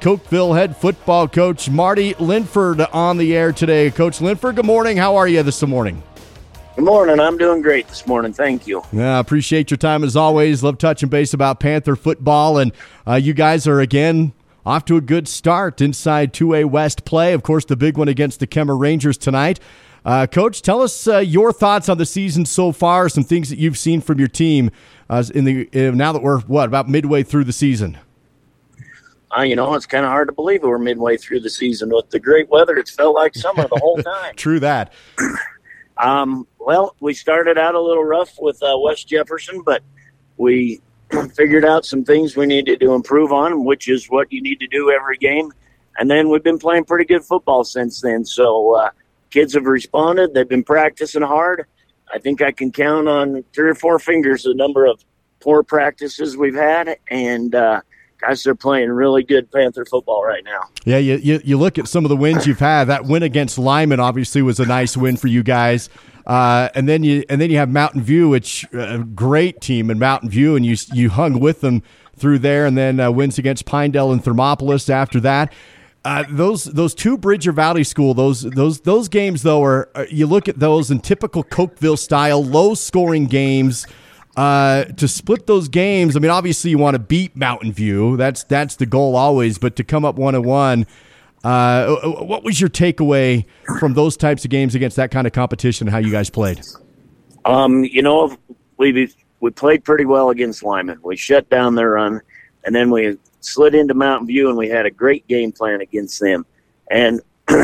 Cokeville head football coach Marty Linford on the air today. Coach Linford, good morning. How are you this morning? Good morning. I'm doing great this morning. Thank you. Yeah, appreciate your time as always. Love touching base about Panther football. And you guys are, again, off to a good start inside 2A West play. Of course, the big one against the Kemmer Rangers tonight. Coach, tell us your thoughts on the season so far, some things that you've seen from your team now that we're, about midway through the season? It's kind of hard to believe we're midway through the season. With the great weather, it's felt like summer the whole time. True that. Well, we started out a little rough with West Jefferson, but we figured out some things we needed to improve on, which is what you need to do every game. And then we've been playing pretty good football since then. So kids have responded. They've been practicing hard. I think I can count on 3 or 4 fingers the number of poor practices we've had. And guys are playing really good Panther football right now. Yeah, you look at some of the wins you've had. That win against Lyman obviously was a nice win for you guys. And then you have Mountain View, which a great team in Mountain View, and you hung with them through there. And then wins against Pinedale and Thermopolis after that. Those 2 Bridger Valley School, those games though are you look at those in typical Cokeville style, low scoring games. To split those games, I mean, obviously you want to beat Mountain View. That's the goal always. But to come up 1-1, what was your takeaway from those types of games against that kind of competition? How you guys played? We played pretty well against Lyman. We shut down their run, and then we slid into Mountain View, and we had a great game plan against them. And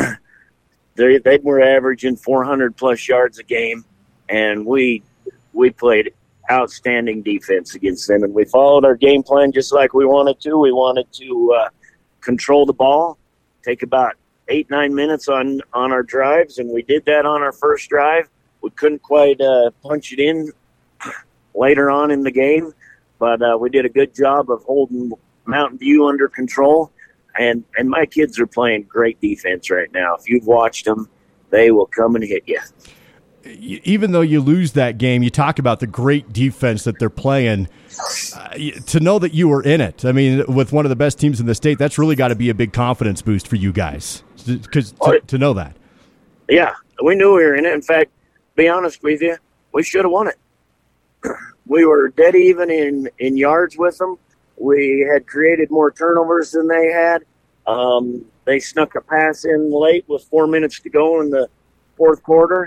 they were averaging 400 plus yards a game, and we played outstanding defense against them, and we followed our game plan just like we wanted to. We wanted to control the ball, take about 8-9 minutes on our drives, and we did that on our first drive. We couldn't quite punch it in later on in the game, but we did a good job of holding Mountain View under control, and my kids are playing great defense right now. If you've watched them, they will come and hit you. Even though you lose that game, you talk about the great defense that they're playing. To know that you were in it, I mean, with one of the best teams in the state, that's really got to be a big confidence boost for you guys. To know that. Yeah, we knew we were in it. In fact, to be honest with you, we should have won it. We were dead even in yards with them. We had created more turnovers than they had. They snuck a pass in late with 4 minutes to go in the fourth quarter.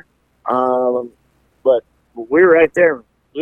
But we were right there.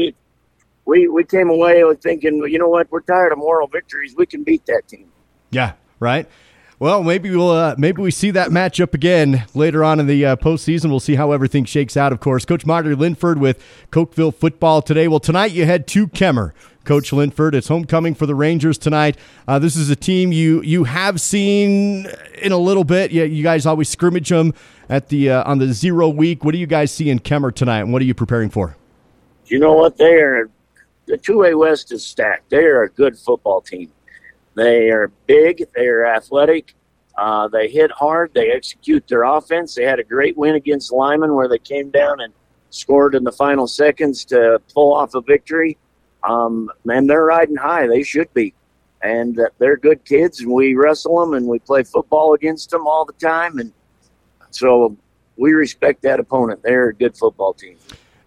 We came away thinking, you know what, we're tired of moral victories. We can beat that team. Yeah, right. Well, maybe we see that matchup again later on in the postseason. We'll see how everything shakes out, of course. Coach Marty Linford with Cokeville football today. Well, tonight you head to Kemmer. Coach Linford, it's homecoming for the Rangers tonight. This is a team you have seen in a little bit. You guys always scrimmage them at on the 0 week. What do you guys see in Kemmer tonight, and what are you preparing for? You know what? The 2A West is stacked. They are a good football team. They are big. They are athletic. They hit hard. They execute their offense. They had a great win against Lyman where they came down and scored in the final seconds to pull off a victory. And they're riding high. They should be. And they're good kids, and we wrestle them, and we play football against them all the time. And so we respect that opponent. They're a good football team.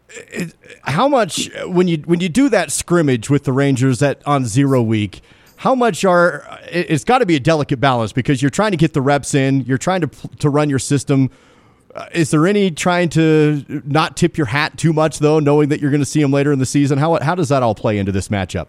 How much, when you do that scrimmage with the Rangers on 0 week, how much it's got to be a delicate balance because you're trying to get the reps in, you're trying to run your system. Is there any trying to not tip your hat too much, though, knowing that you're going to see them later in the season? How does that all play into this matchup?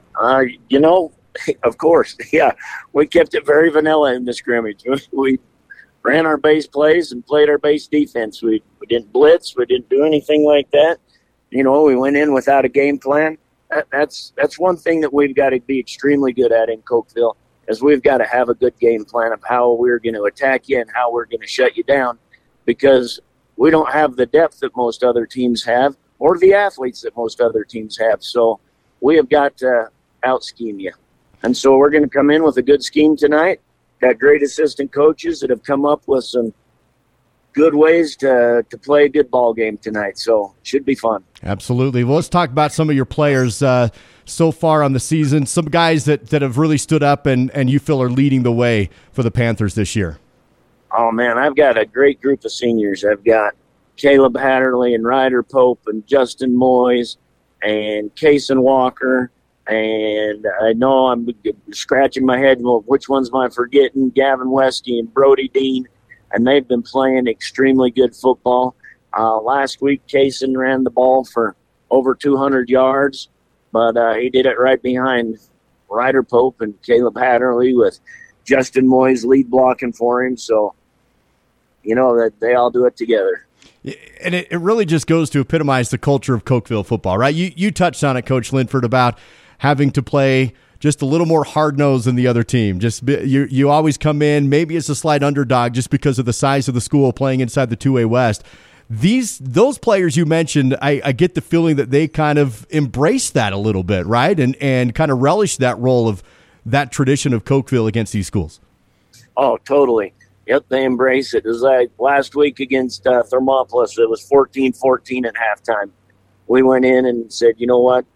Of course, yeah. We kept it very vanilla in the scrimmage. We ran our base plays and played our base defense. We didn't blitz. We didn't do anything like that. We went in without a game plan. That's one thing that we've got to be extremely good at in Cokeville is we've got to have a good game plan of how we're going to attack you and how we're going to shut you down because we don't have the depth that most other teams have or the athletes that most other teams have. So we have got to out-scheme you. And so we're going to come in with a good scheme tonight. Got great assistant coaches that have come up with some good ways to play a good ball game tonight. So it should be fun. Absolutely. Well, let's talk about some of your players. so far on the season? Some guys that have really stood up and you feel are leading the way for the Panthers this year. Oh, man, I've got a great group of seniors. I've got Caleb Hatterley and Ryder Pope and Justin Moyes and Kason Walker. And I know I'm scratching my head, well, which one's am I forgetting? Gavin Westy and Brody Dean. And they've been playing extremely good football. Last week, Kason ran the ball for over 200 yards, but he did it right behind Ryder Pope and Caleb Hatterley with Justin Moyes lead blocking for him. So, you know, that they all do it together. And it really just goes to epitomize the culture of Cokeville football, right? You touched on it, Coach Linford, about having to play just a little more hard-nosed than the other team. You always come in, maybe as a slight underdog just because of the size of the school playing inside the 2A West. Those players you mentioned, I get the feeling that they kind of embrace that a little bit, right? And kind of relish that role of that tradition of Cokeville against these schools. Oh, totally. Yep, they embrace it. It was like last week against Thermopolis. It was 14-14 at halftime. We went in and said, you know what?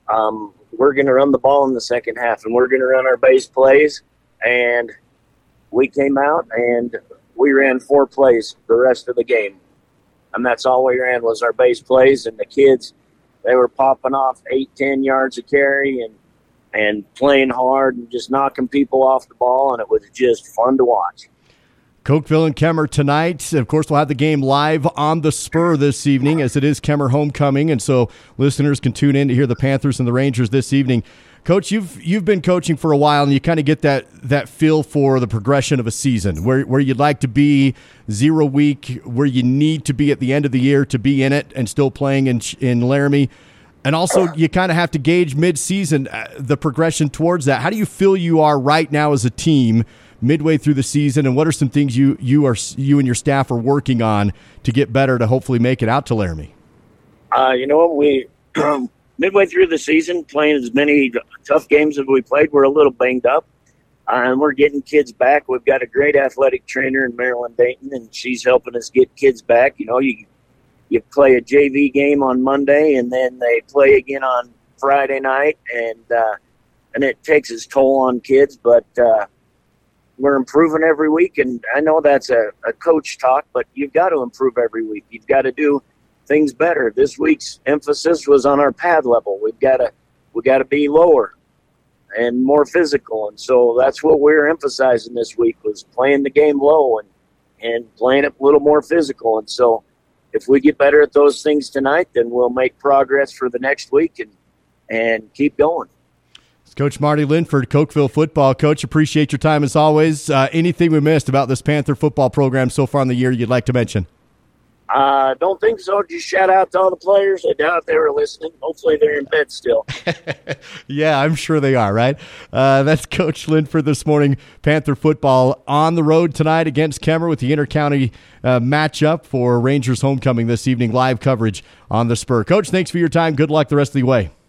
We're going to run the ball in the second half, and we're going to run our base plays. And we came out, and we ran 4 plays the rest of the game. And that's all we ran was our base plays. And the kids, they were popping off 8-10 yards a carry and playing hard and just knocking people off the ball, and it was just fun to watch. Cokeville and Kemmer tonight. Of course, we'll have the game live on the Spur this evening as it is Kemmer homecoming, and so listeners can tune in to hear the Panthers and the Rangers this evening. Coach, you've been coaching for a while, and you kind of get that feel for the progression of a season, where you'd like to be 0 week, where you need to be at the end of the year to be in it and still playing in Laramie. And also, you kind of have to gauge mid-season the progression towards that. How do you feel you are right now as a team midway through the season, and what are some things you and your staff are working on to get better to hopefully make it out to Laramie? You know what, we midway through the season, playing as many tough games as we played, we're a little banged up, and we're getting kids back. We've got a great athletic trainer in Marilyn Dayton, and she's helping us get kids back. You know, you play a JV game on Monday, and then they play again on Friday night, and it takes its toll on kids, but we're improving every week, and I know that's a coach talk, but you've got to improve every week. You've got to do things better. This week's emphasis was on our pad level. We got to be lower and more physical, and so that's what we're emphasizing this week, was playing the game low and playing it a little more physical. And so if we get better at those things tonight, then we'll make progress for the next week and keep going. Coach Marty Linford, Cokeville football coach. Appreciate your time as always. Anything we missed about this Panther football program so far in the year you'd like to mention? Don't think so. Just shout out to all the players. I doubt they were listening. Hopefully they're in bed still. Yeah, I'm sure they are, right? That's Coach Linford this morning. Panther football on the road tonight against Kemmer with the intercounty matchup for Rangers homecoming this evening. Live coverage on the Spur. Coach, thanks for your time. Good luck the rest of the way.